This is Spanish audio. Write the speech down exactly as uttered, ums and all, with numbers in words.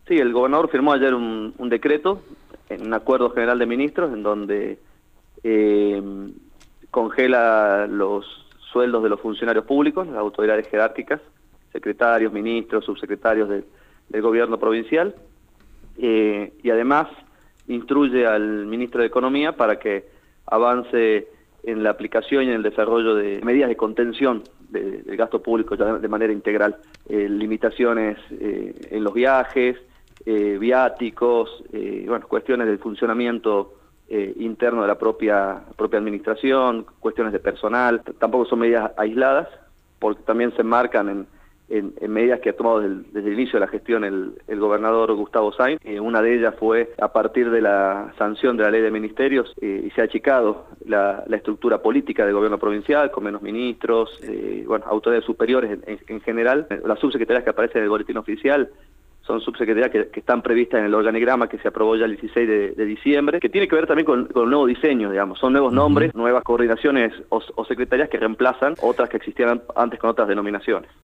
Sí, el gobernador firmó ayer un, un decreto en un acuerdo general de ministros en donde eh, congela los sueldos de los funcionarios públicos, las autoridades jerárquicas, secretarios, ministros, subsecretarios de, del gobierno provincial, eh, y además instruye al ministro de Economía para que avance en la aplicación y en el desarrollo de medidas de contención de, del gasto público ya de manera integral, eh, limitaciones eh, en los viajes, eh, viáticos, eh, bueno, cuestiones del funcionamiento eh, interno de la propia, propia administración, cuestiones de personal. Tampoco son medidas aisladas, porque también se enmarcan en, en, en medidas que ha tomado desde el, desde el inicio de la gestión el, el gobernador Gustavo Sainz. Eh, una de ellas fue a partir de la sanción de la ley de ministerios, eh, y se ha achicado la, la estructura política del gobierno provincial, con menos ministros, eh, bueno, autoridades superiores en, en, en general. Las subsecretarías que aparecen en el boletín oficial son subsecretarías que, que están previstas en el organigrama que se aprobó ya el dieciséis de, de diciembre, que tiene que ver también con, con un nuevo diseño, digamos, son nuevos nombres, nuevas coordinaciones o, o secretarías que reemplazan otras que existían antes con otras denominaciones.